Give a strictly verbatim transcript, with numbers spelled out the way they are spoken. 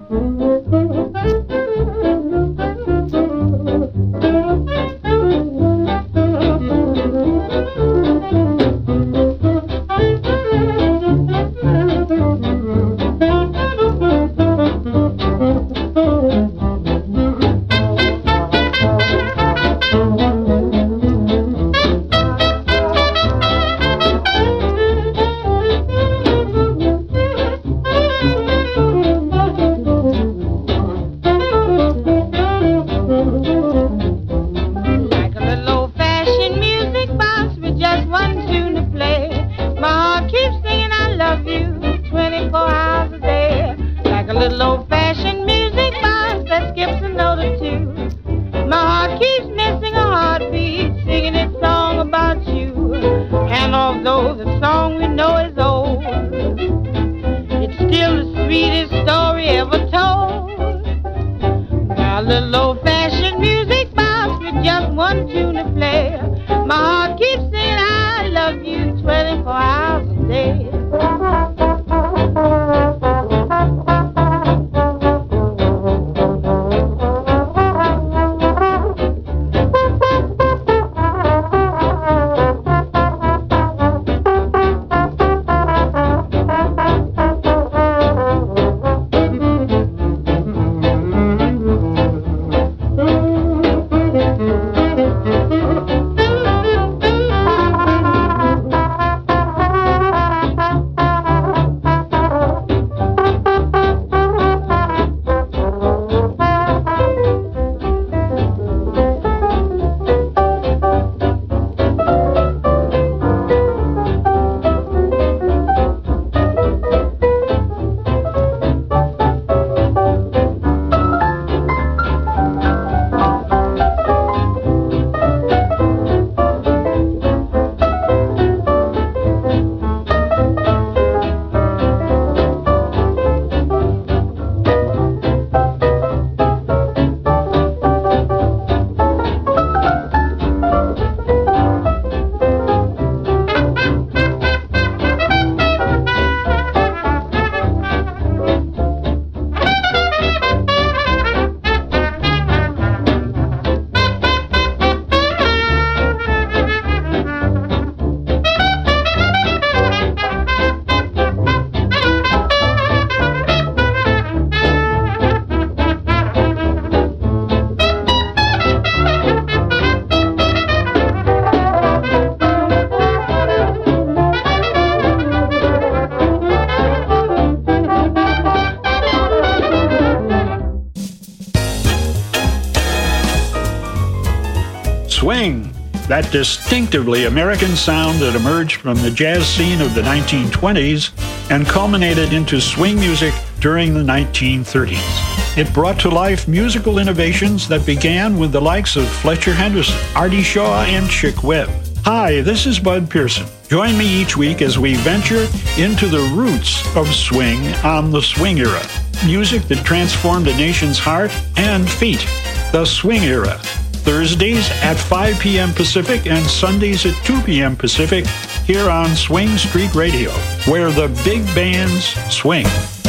Swing, that distinctively American sound that emerged from the jazz scene of the nineteen twenties and culminated into swing music during the nineteen thirties. It brought to life musical innovations that began with the likes of Fletcher Henderson, Artie Shaw, and Chick Webb. Hi, this is Bud Pearson. Join me each week as we venture into the roots of swing on the swing era. Music that transformed a nation's heart and feet. The Swing Era. Thursdays at five p.m. Pacific and Sundays at two p.m. Pacific here on Swing Street Radio, where the big bands swing.